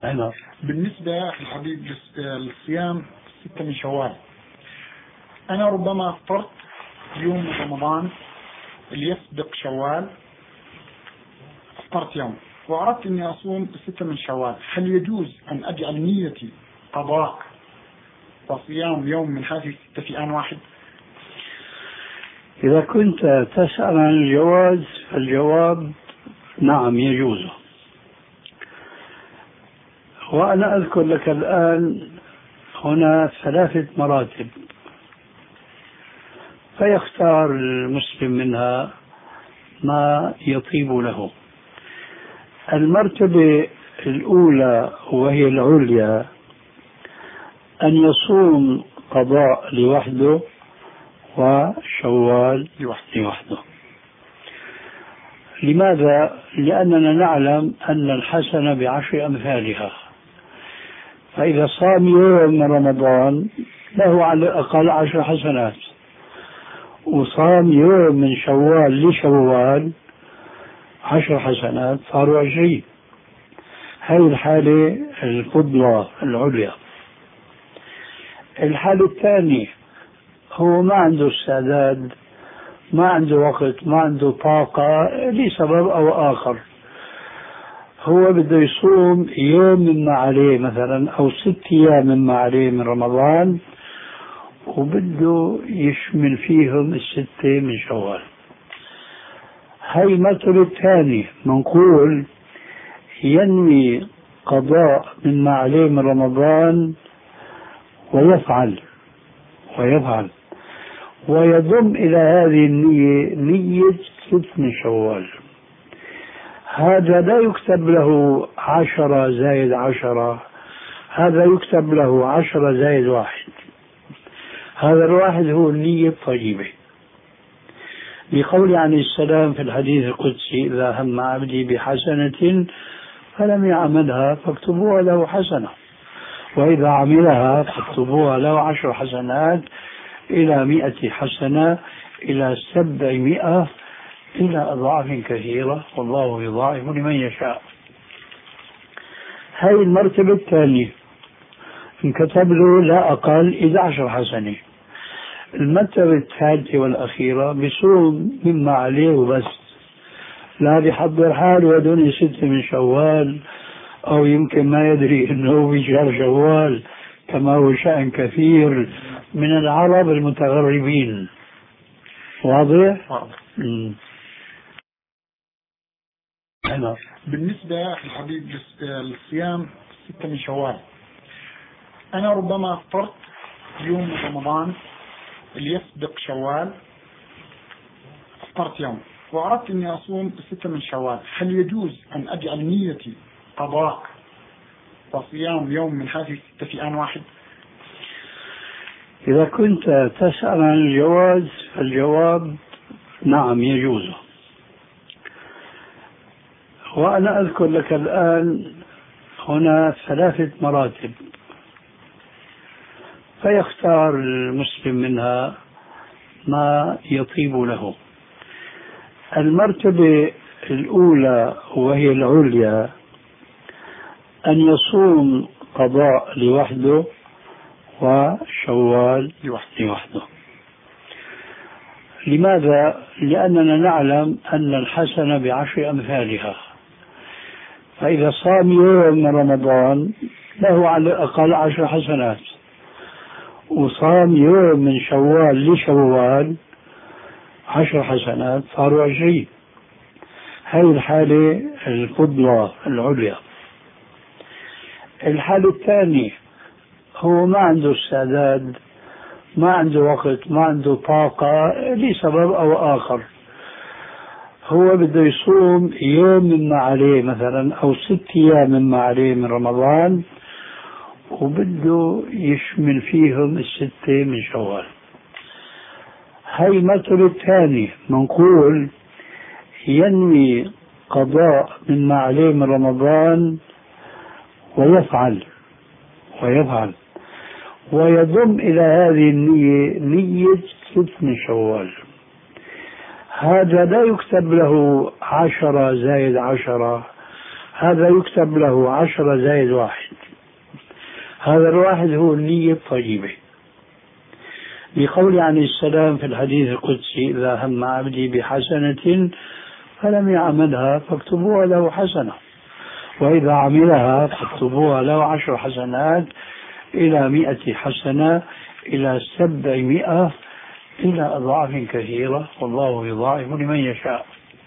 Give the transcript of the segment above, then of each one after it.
أنا بالنسبة الحبيب للصيام 6 من شوال، أنا ربما أفطرت يوم رمضان اللي يسبق شوال، أفطرت يوم وأردت أني أصوم 6 من شوال، هل يجوز أن أجعل نيتي قضاء وصيام يوم من هذه 6 في آن واحد؟ إذا كنت تسأل عن الجواز فالجواب نعم يجوز. وأنا أذكر لك الآن هنا 3 مراتب، فيختار المسلم منها ما يطيب له. المرتبة الأولى وهي العليا أن يصوم قضاء لوحده وشوال لوحده. لماذا؟ لأننا نعلم أن الحسنة ب10 أمثالها، فإذا صام يوم من رمضان له على الأقل 10 حسنات، وصام يوم من شوال لشوال 10 حسنات صاروا 20. هذه الحالة الفضلى العليا. الحالة الثانية هو ما عنده استعداد، ما عنده وقت، ما عنده طاقة لسبب أو آخر، هو بده يصوم يوم مما عليه مثلا أو 6 أيام مما عليه من رمضان، وبده يشمل فيهم 6 من شوال. هاي المرتبة الثانية، منقول ينوي قضاء مما عليه من رمضان ويفعل ويضم إلى هذه النية نية 6 من شوال. هذا لا يكتب له 10 زائد 10، هذا يكتب له 10 زائد 1. هذا الواحد هو النية الطيبة، لقول عليه السلام في الحديث القدسي: إذا هم عبدي بحسنة فلم يعملها فاكتبوها له حسنة، وإذا عملها فاكتبوها له 10 حسنات إلى 100 حسنة إلى 700 إلى أضعاف كثيرة، والله يضاعف لمن يشاء. هاي المرتبة الثانية انكتب له لا أقل 11 حسنة. المرتبة الثالثة والأخيرة بصوم مما عليه وبس، لا بيحضر حاله ودون 6 من شوال، أو يمكن ما يدري أنه في شهر شوال كما هو شأن كثير من العرب المتغربين. واضح؟ بالنسبة الحبيب للصيام 6 من شوال، أنا ربما أفطرت يوم رمضان اللي يسبق شوال، أفطرت يوم وأردت أني أصوم 6 من شوال، هل يجوز أن أجعل نيتي قضاء وصيام يوم من هذه 6 في آن واحد؟ إذا كنت تسأل عن الجواز فالجواب نعم يجوز. وأنا أذكر لك الآن هنا 3 مراتب، فيختار المسلم منها ما يطيب له. المرتبة الأولى وهي العليا أن يصوم قضاء لوحده وشوال لوحده. لماذا؟ لأننا نعلم أن الحسنة ب10 أمثالها، فإذا صام يوم من رمضان له على الأقل 10 حسنات، وصام يوم من شوال لشوال 10 حسنات صاروا 20. هذه الحالة الفضلى العليا. الحالة الثانية هو ما عنده استعداد، ما عنده وقت، ما عنده طاقة لسبب أو آخر، هو بده يصوم يوم مما عليه مثلا أو 6 أيام مما عليه من رمضان، وبده يشمل فيهم 6 من شوال. هاي المرتبة الثانية، منقول ينوي قضاء مما عليه من رمضان ويفعل ويضم إلى هذه النية نية 6 من شوال. هذا لا يكتب له 10 زائد 10، هذا يكتب له 10 زائد 1. هذا الواحد هو النية الطيبة، لقول عليه السلام في الحديث القدسي: إذا هم عبدي بحسنة فلم يعملها فاكتبوها له حسنة، وإذا عملها فاكتبوها له 10 حسنات إلى 100 حسنة إلى 700 إلى أضعاف كثيرة، والله يضاعف لمن يشاء.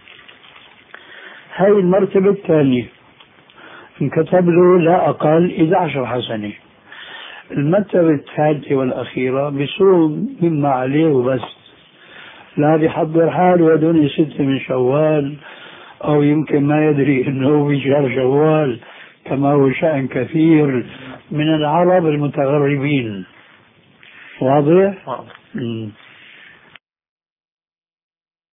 هذه المرتبة الثانية انكتب له لا أقل 11 حسنة. المرتبة الثالثة والأخيرة بصوم مما عليه وبس، لا بيحضر حاله ودون 6 من شوال، أو يمكن ما يدري أنه في شهر شوال كما هو شأن كثير من العرب المتغربين. واضح؟